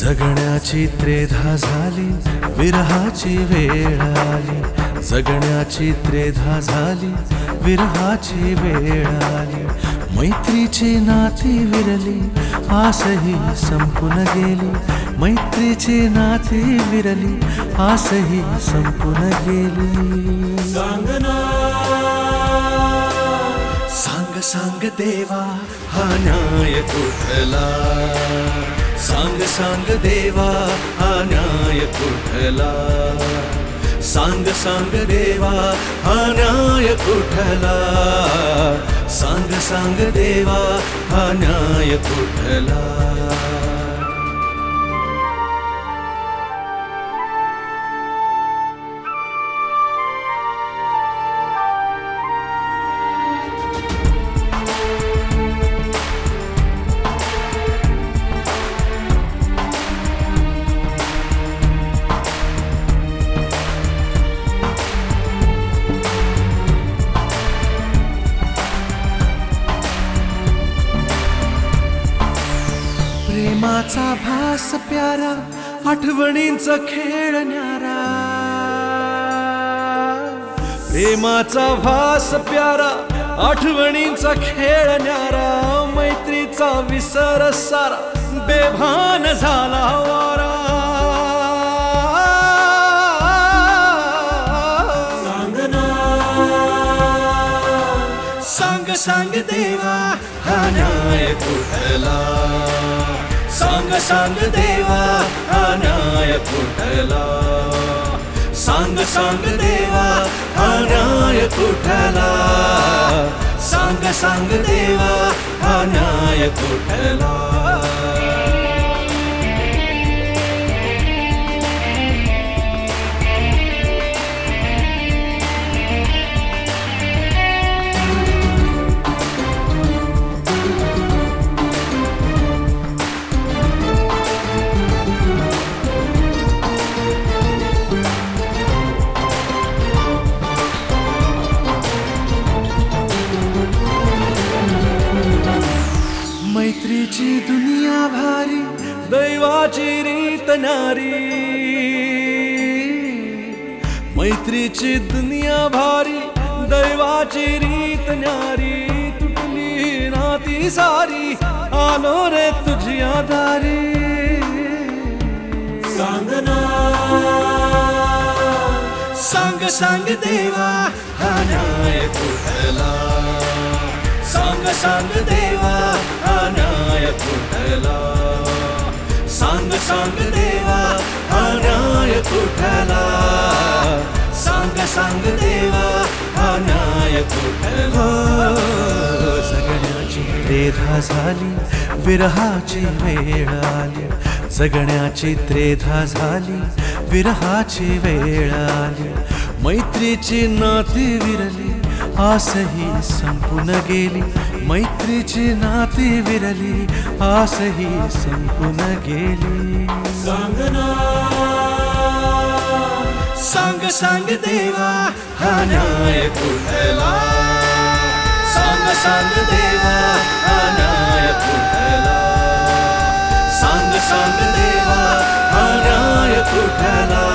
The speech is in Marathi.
जगण्याची त्रेधा झाली, विरहाची वेळ आली. जगण्याची त्रेधा झाली, विरहाची वेळ आली. मैत्रीची नाती विरली, आसही संपून गेली. मैत्रीची नाती विरली, आसही संपून गेली. सांग सांग देवा, हा न्याय कुठला? सांग सांग देवा, हा न्याय कुठला? सांग सांग देवा, हा न्याय कुठला? सांग सांग देवा, हा न्याय कुठला? प्रेमाचा भास प्यारा, आठवणींचा खेळ न्यारा. प्रेमाचा भास प्यारा, आठवणींचा खेळ न्यारा. मैत्रीचा विसर सारा, बेभान झाला वारा. सांग सांग देवा, हा न्याय कुठला? सांग सांग देवा, हा न्याय कुठला? सांग सांग देवा, हा न्याय कुठला? सांग सांग देवा, हा न्याय कुठला? मैत्रीची दुनिया भारी, दैवाची रीत न्यारी. मैत्रीची दुनिया भारी, दैवाची रीत न्यारी. तुटली नाती सारी, आलो रे तुझ्या दारी. सांग सांग देवा, हा न्याय कुठला? सांग सांग देवा, हा न्याय कुठला? सांग सांग देवा, हा न्याय कुठला? सांग सांग देवा, हा न्याय कुठला? जगण्याची त्रेधा झाली, विरहाची वेळ आली. जगण्याची त्रेधा झाली, विरहाची वेळ आली. मैत्रीची नाती विरली, आसही संपून गेली. मैत्रीची नाती विरली, आसही संपून गेली. सांग सांग देवा, हा न्याय कुठला? सांग सांग देवा, हा न्याय कुठला? सांग सांग देवा, हा न्याय कुठला?